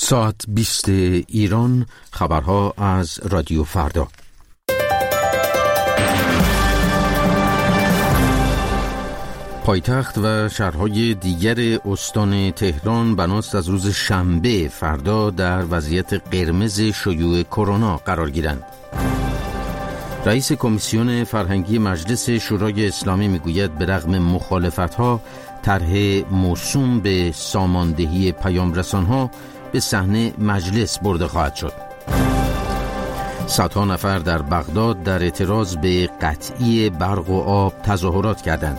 ساعت 20 ایران، خبرها از رادیو فردا. پایتخت و شهرهای دیگر استان تهران بناست از روز شنبه فردا در وضعیت قرمز شیوع کرونا قرار گیرند. رئیس کمیسیون فرهنگی مجلس شورای اسلامی میگوید به رغم مخالفت‌ها طرح موسوم به ساماندهی پیام‌رسان‌ها به صحنه مجلس برده خواهد شد. صدها نفر در بغداد در اعتراض به قطعی برق و آب تظاهرات کردند.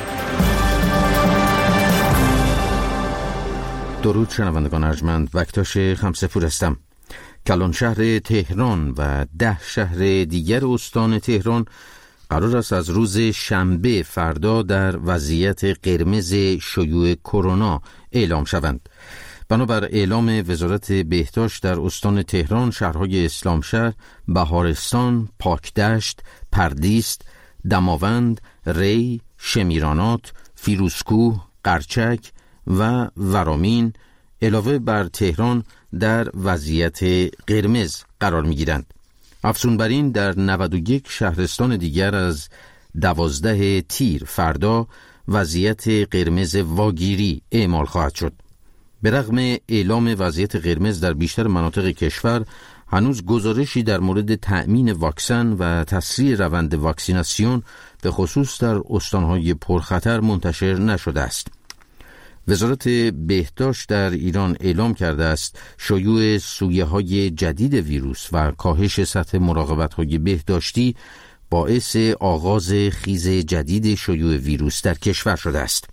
درود شنوندگان ارجمند، بکتاش خمسه‌پور هستم. کلان شهر تهران و 10 شهر دیگر استان تهران قرار است از روز شنبه فردا در وضعیت قرمز شیوع کرونا اعلام شوند. بنابر اعلام وزارت بهداشت در استان تهران، شهرهای اسلامشهر، بهارستان، پاکدشت، پردیست، دماوند، ری، شمیرانات، فیروزکوه، قرچک و ورامین علاوه بر تهران در وضعیت قرمز قرار می‌گیرند. افزون بر این در 91 شهرستان دیگر از 12 تیر فردا وضعیت قرمز واگیری اعمال خواهد شد. به رغم اعلام وضعیت قرمز در بیشتر مناطق کشور، هنوز گزارشی در مورد تأمین واکسن و تسریع روند واکسیناسیون به خصوص در استانهای پرخطر منتشر نشده است. وزارت بهداشت در ایران اعلام کرده است شیوع سویه‌های جدید ویروس و کاهش سطح مراقبت‌های بهداشتی باعث آغاز خیز جدید شیوع ویروس در کشور شده است.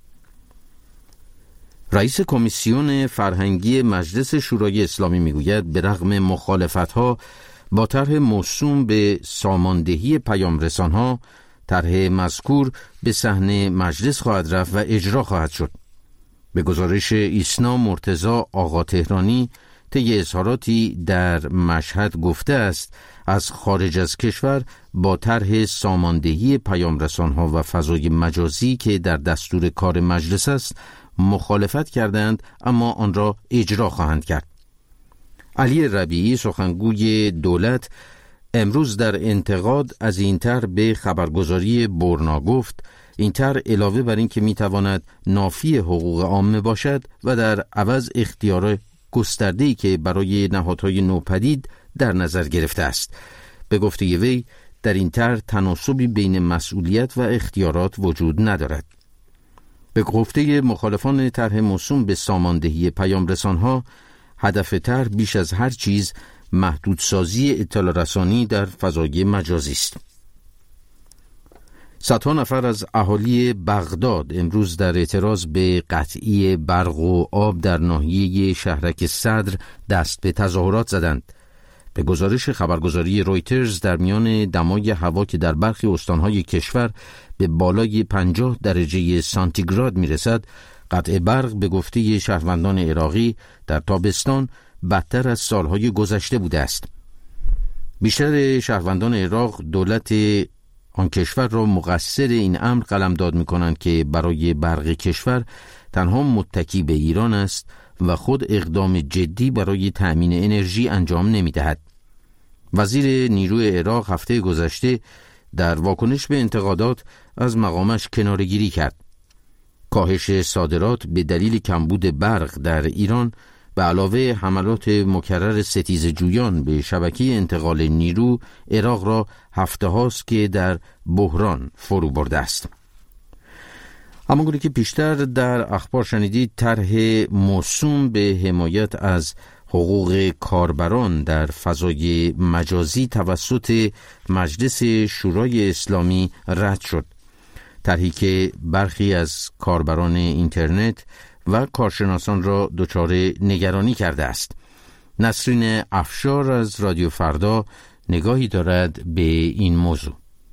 رئیس کمیسیون فرهنگی مجلس شورای اسلامی میگوید به رغم مخالفت‌ها با طرح موسوم به ساماندهی پیام‌رسان‌ها، طرح مذکور به صحنه مجلس خواهد رفت و اجرا خواهد شد. به گزارش ایسنا مرتضی آقا تهرانی، طی اظهاراتی در مشهد گفته است از خارج از کشور با طرح ساماندهی پیام‌رسان‌ها و فضای مجازی که در دستور کار مجلس است مخالفت کردند، اما آن را اجرا خواهند کرد. علی ربیعی، سخنگوی دولت، امروز در انتقاد از این طرح به خبرگزاری برنا گفت این طرح علاوه بر این که میتواند نافی حقوق عامه باشد و در عوض اختیار گسترده‌ای که برای نهادهای نوپدید در نظر گرفته است. به گفته وی در این طرح تناسبی بین مسئولیت و اختیارات وجود ندارد. به گفته مخالفان طرح موسوم به ساماندهی پیام‌رسان‌ها، هدف طرح بیش از هر چیز محدودسازی اطلاع رسانی در فضای مجازی است. صدها نفر از اهالی بغداد امروز در اعتراض به قطعی برق و آب در ناحیه شهرک صدر دست به تظاهرات زدند. به گزارش خبرگزاری رویترز در میان دمای هوا که در برخی استانهای کشور به بالای 50 درجه سانتیگراد میرسد، قطع برق به گفته شهروندان عراقی در تابستان بدتر از سالهای گذشته بوده است. بیشتر شهروندان عراق دولت آن کشور را مقصر این امر قلمداد می‌کنند که برای برق کشور تنها متکی به ایران است و خود اقدام جدی برای تأمین انرژی انجام نمی‌دهد. وزیر نیروی عراق هفته گذشته در واکنش به انتقادات از مقامش کناره‌گیری کرد. کاهش صادرات به دلیل کمبود برق در ایران به علاوه حملات مکرر ستیزجویان به شبکه انتقال نیرو عراق را هفته هاست که در بحران فرو برده است. همانگونه که پیشتر در اخبار شنیدید، طرح موسوم به حمایت از حقوق کاربران در فضای مجازی توسط مجلس شورای اسلامی رد شد. طرحی که برخی از کاربران اینترنت و کارشناسان را دچار نگرانی کرده است. نسرین افشار از رادیو فردا نگاهی دارد به این موضوع.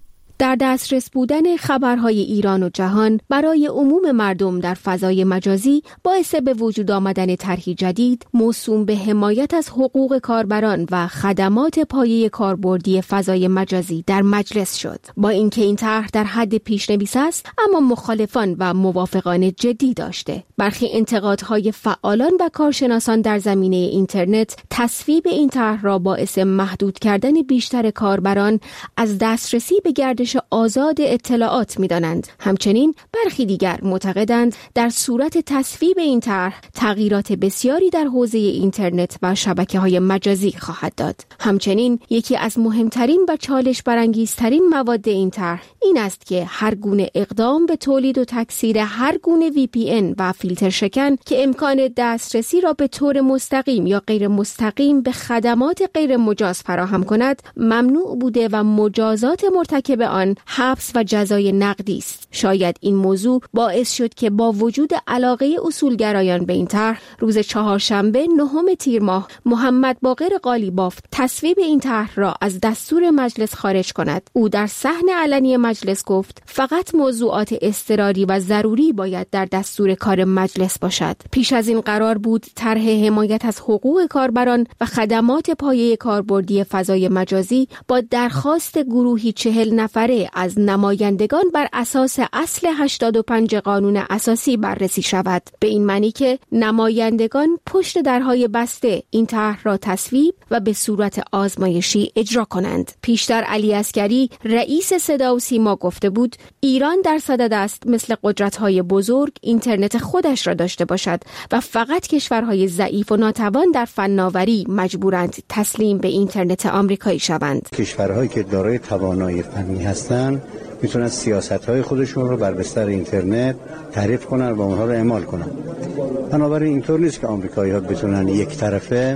در دسترس بودن خبرهای ایران و جهان برای عموم مردم در فضای مجازی باعث به وجود آمدن طرحی جدید موسوم به حمایت از حقوق کاربران و خدمات پایه کاربردی فضای مجازی در مجلس شد. با اینکه این طرح در حد پیشنویس است، اما مخالفان و موافقان جدی داشته. برخی انتقادهای فعالان و کارشناسان در زمینه اینترنت تصویب این طرح را باعث محدود کردن بیشتر کاربران از دسترسی به گردش آزاد اطلاعات می‌دانند. همچنین برخی دیگر معتقدند در صورت تصویب این طرح تغییرات بسیاری در حوزه اینترنت و شبکه‌های مجازی خواهد داد. همچنین یکی از مهمترین و چالش برانگیزترین مواد این طرح این است که هر گونه اقدام به تولید و تکثیر هر گونه VPN و فیلتر شکن که امکان دسترسی را به طور مستقیم یا غیر مستقیم به خدمات غیر مجاز فراهم کند ممنوع بوده و مجازات مرتکب آن حبس و جزای نقدی است. شاید این موضوع باعث شد که با وجود علاقه اصولگرایان به این طرح روز چهارشنبه 9 تیر ماه محمد باقر قالیباف تصویب این طرح را از دستور مجلس خارج کند. او در صحن علنی مجلس گفت فقط موضوعات اضطراری و ضروری باید در دستور کار مجلس باشد. پیش از این قرار بود طرح حمایت از حقوق کاربران و خدمات پایه کاربردی فضای مجازی با درخواست گروهی 40 نفره از نمایندگان بر اساس اصل 85 قانون اساسی بررسی شود. به این معنی که نمایندگان پشت درهای بسته این طرح را تصویب و به صورت آزمایشی اجرا کنند. پیشتر علی عسگری رئیس صدا و سیما گفته بود ایران در صدد است مثل قدرت‌های بزرگ اینترنت خودش را داشته باشد و فقط کشورهای ضعیف و ناتوان در فناوری مجبورند تسلیم به اینترنت آمریکایی شوند. کشورهایی که دارای توانایی فنی هستند میتونن سیاست‌های خودشون رو بر بستر اینترنت تعریف کنن و اونها رو اعمال کنن. بنابراین اینطور نیست که آمریکایی‌ها بتونن یک طرفه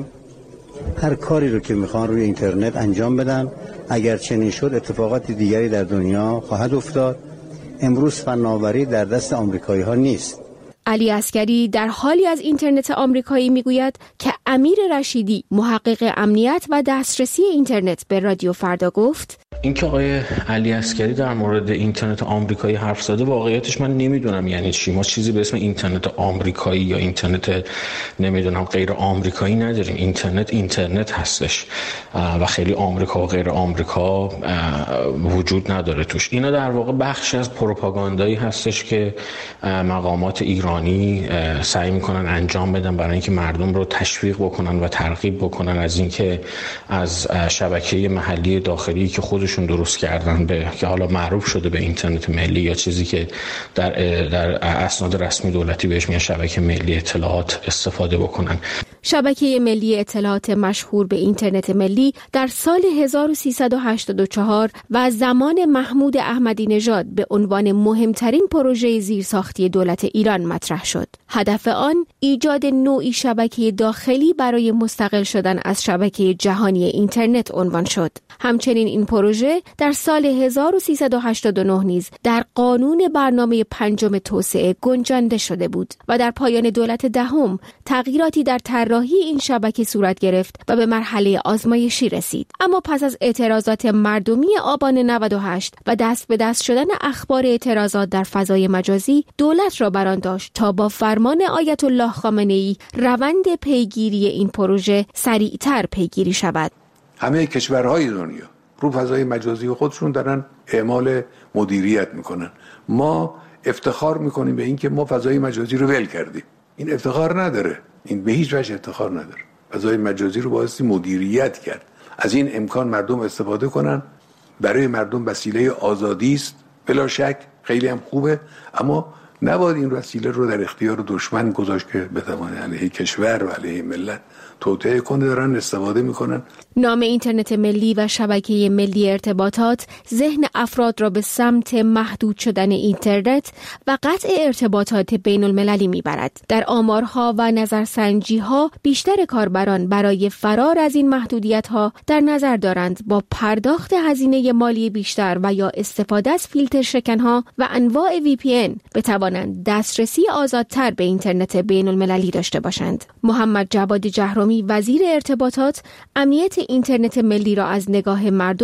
هر کاری رو که میخوان روی اینترنت انجام بدن. اگر چنین شد اتفاقات دیگری در دنیا خواهد افتاد. امروز فناوری در دست آمریکایی‌ها نیست. علی عسگری در حالی از اینترنت آمریکایی میگوید که امیر رشیدی محقق امنیت و دسترسی اینترنت به رادیو فردا گفت اینکه آقای علی عسگری در مورد اینترنت آمریکایی حرف زده واقعیتش من نمیدونم یعنی چی. ما چیزی به اسم اینترنت آمریکایی یا اینترنت نمیدونم غیر آمریکایی نداریم. اینترنت هستش و خیلی آمریکا و غیر آمریکا وجود نداره توش. اینا در واقع بخشی از پروپاگاندایی هستش که مقامات ایرانی سعی میکنن انجام بدن برای اینکه مردم رو تشویق بکنن و ترغیب بکنن از اینکه از شبکه محلی داخلی که خودشون درست کردن به که حالا معروف شده به اینترنت ملی یا چیزی که در اسناد رسمی دولتی بهش میگن شبکه ملی اطلاعات استفاده بکنن. شبکه ملی اطلاعات مشهور به اینترنت ملی در سال 1384 و زمان محمود احمدی نژاد به عنوان مهمترین پروژه زیرساختی دولت ایران مطرح شد. هدف آن ایجاد نوعی شبکه داخلی برای مستقل شدن از شبکه جهانی اینترنت عنوان شد. همچنین این پروژه در سال 1389 نیز در قانون برنامه پنجم توسعه گنجانده شده بود و در پایان دولت دهم تغییراتی در طراحی این شبکه صورت گرفت و به مرحله آزمایشی رسید. اما پس از اعتراضات مردمی آبان 98 و دست به دست شدن اخبار اعتراضات در فضای مجازی، دولت را بران داشت تا با فرمان آیت الله خامنه‌ای روند پیگیری این پروژه سریعتر پیگیری شود. همه کشورهای دنیا رو فضای مجازی خودشون دارن اعمال مدیریت میکنن. ما افتخار میکنیم به این که ما فضای مجازی رو ول کردیم. این افتخار نداره. این به هیچ وجه افتخار نداره. فضای مجازی رو بایستی مدیریت کرد. از این امکان مردم استفاده کنن. برای مردم وسیله آزادی است. بلا شک خیلی هم خوبه، اما نباید این وسیله رو در اختیار دشمن گذاشت که بتوانه علیه کشور و علیه ملت توطئه کنه. دارن استفاده میکنن. نام اینترنت ملی و شبکه ملی ارتباطات ذهن افراد را به سمت محدود شدن اینترنت و قطع ارتباطات بین المللی میبرد. در آمارها و نظرسنجی‌ها بیشتر کاربران برای فرار از این محدودیت‌ها در نظر دارند با پرداخت هزینه مالی بیشتر و یا استفاده از فیلتر شکن‌ها و انواع VPN بتوانند دسترسی آزادتر به اینترنت بین المللی داشته باشند. محمد جواد جهرومی وزیر ارتباطات امنیت اینترنت ملی را از نگاه مردم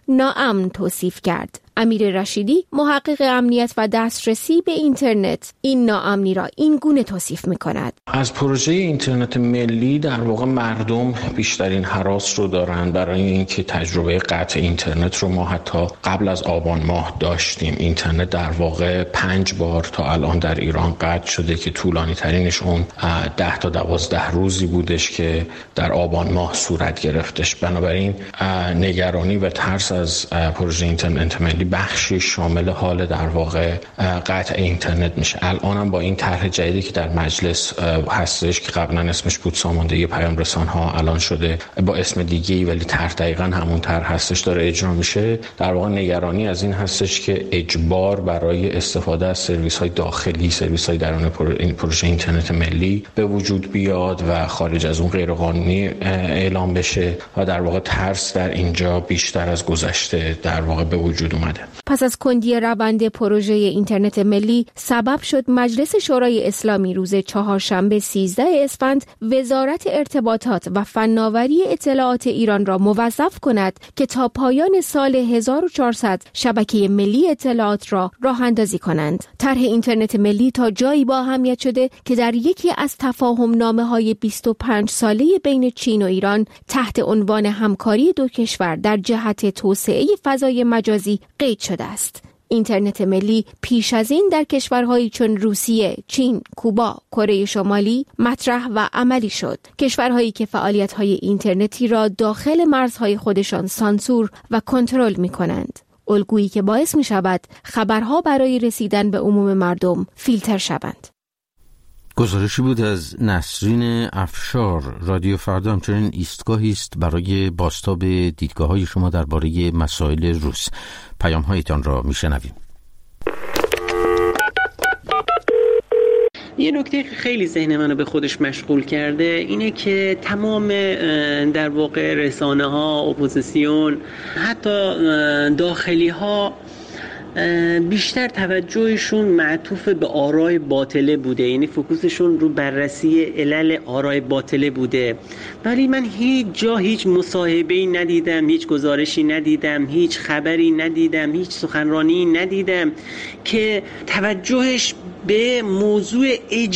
ناامن توصیف کرد. امیر رشیدی، محقق امنیت و دسترسی به اینترنت، این ناامنی را این گونه توصیف می‌کند. از پروژه اینترنت ملی در واقع مردم بیشترین هراس رو دارن برای اینکه تجربه قطع اینترنت رو ما حتی قبل از آبان ماه داشتیم. اینترنت در واقع 5 بار تا الان در ایران قطع شده که طولانی ترینش اون 10 تا 12 روزی بودش که در آبان ماه صورت گرفتش. بنابراین نگرانی و ترس از پروژه اینترنت ملی بخشی شامل حال در واقع قطع اینترنت میشه. الان هم با این طرح جدیدی که در مجلس هستش که قبلا اسمش بود ساماندهی پیام رسان‌ها، الان شده با اسم دیگه‌ای ولی طرح دقیقاً همون طرح هستش، داره اجرا میشه. در واقع نگرانی از این هستش که اجبار برای استفاده از سرویس‌های داخلی، سرویس‌های درون پروژه اینترنت ملی به وجود بیاد و خارج از اون غیرقانونی اعلام بشه و در واقع ترس در اینجا بیشتر از گذشته در واقع به وجود اومده. پس از کندی روند پروژه اینترنت ملی سبب شد مجلس شورای اسلامی روز چهارشنبه 13 اسفند وزارت ارتباطات و فناوری اطلاعات ایران را موظف کند که تا پایان سال 1400 شبکه ملی اطلاعات را راه اندازی کنند. طرح اینترنت ملی تا جایی با اهمیت شده که در یکی از تفاهم نامه‌های 25 ساله بین چین و ایران تحت عنوان همکاری دو کشور در جهت توسعه فضای مجازی قید شده است. اینترنت ملی پیش از این در کشورهایی چون روسیه، چین، کوبا، کره شمالی مطرح و عملی شد. کشورهایی که فعالیت‌های اینترنتی را داخل مرزهای خودشان سانسور و کنترل می‌کنند. الگویی که باعث می‌شود خبرها برای رسیدن به عموم مردم فیلتر شوند. گزارشی بود از نسرین افشار. رادیو فردا همچنین ایستگاهی است برای بازتاب دیدگاه‌های شما درباره مسائل روز. پیام‌هایتان را می‌شنویم. یه نکته خیلی ذهن منو به خودش مشغول کرده اینه که تمام در واقع رسانه‌ها، اپوزیسیون، حتی داخلی‌ها بیشتر توجهشون معطوف به آرای باطله بوده، یعنی فوکوسشون رو بررسی علل آرای باطله بوده. ولی من هیچ جا هیچ مصاحبه‌ای ندیدم، هیچ گزارشی ندیدم، هیچ خبری ندیدم، هیچ سخنرانی ندیدم که توجهش به موضوع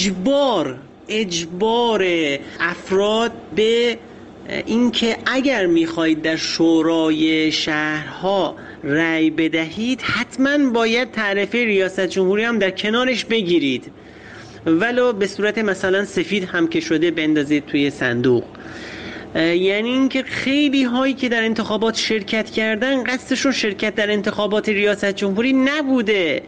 اجبار افراد به اینکه اگر میخواهید در شورای شهرها رأی بدهید حتما باید تعرفه ریاست جمهوری هم در کنارش بگیرید، ولو به صورت مثلا سفید هم که شده بندازید توی صندوق. یعنی اینکه خیلی هایی که در انتخابات شرکت کردن قصدشون شرکت در انتخابات ریاست جمهوری نبوده.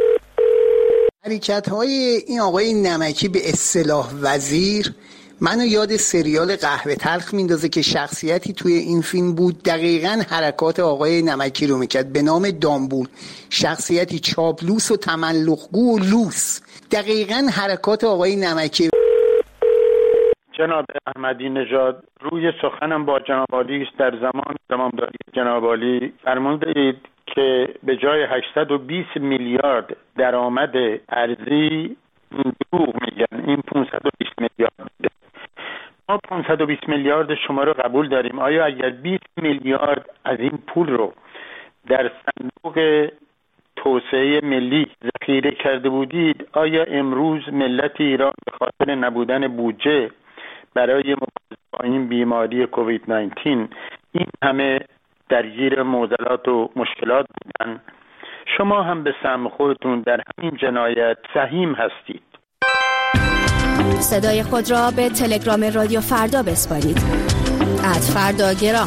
حرکت‌های این آقای نمکی به اصطلاح وزیر منو یاد سریال قهوه تلخ میندازه که شخصیتی توی این فیلم بود دقیقاً حرکات آقای نمکی رو میکرد به نام دامبول، شخصیتی چاپلوس و تملقگو و لوس، دقیقاً حرکات آقای نمکی. جناب احمدی نژاد، روی سخنم با جناب عالی در زمامداری جناب عالی فرمودید که به جای 820 میلیارد درآمد ارزی دروغ میگن، این 520 میلیارد بوده. ما 520 میلیارد شما رو قبول داریم. آیا اگر 20 میلیارد از این پول رو در صندوق توسعه ملی ذخیره کرده بودید، آیا امروز ملت ایران به خاطر نبودن بودجه برای مبارزه با این بیماری کووید 19 این همه درگیر معضلات و مشکلات بودن؟ شما هم به سهم خودتون در همین جنایت سهیم هستید. صدای خود را به تلگرام رادیو فردا بسپارید. @فرداگرام.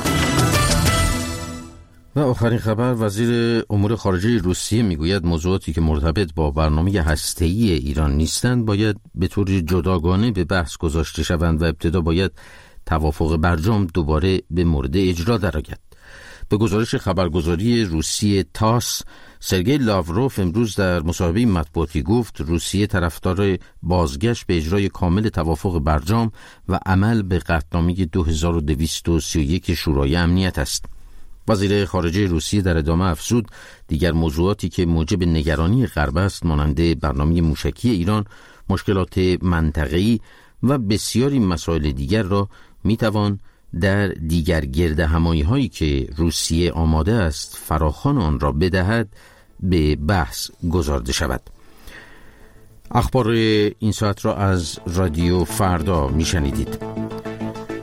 و آخرین خبر، وزیر امور خارجه روسیه میگوید موضوعاتی که مرتبط با برنامه هسته‌ای ایران نیستند باید به طور جداگانه به بحث گذاشته شوند و ابتدا باید توافق برجام دوباره به مورد اجرا درآید. به گزارش خبرگزاری روسیه تاس، سرگئی لاوروف امروز در مصاحبه مطبوعاتی گفت روسیه طرفدار بازگشت به اجرای کامل توافق برجام و عمل به قطعنامه 2231 شورای امنیت است. وزیر خارجه روسیه در ادامه افزود دیگر موضوعاتی که موجب نگرانی غرب است مانند برنامه موشکی ایران، مشکلات منطقه‌ای و بسیاری مسائل دیگر را میتوان در دیگر گردهمایی هایی که روسیه آماده است فراخوان آن را بدهد به بحث گذارده شود. اخبار این ساعت را از رادیو فردا میشنیدید.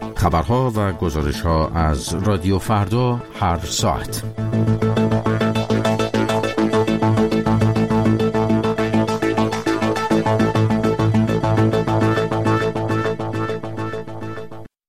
خبرها و گزارش‌ها از رادیو فردا هر ساعت.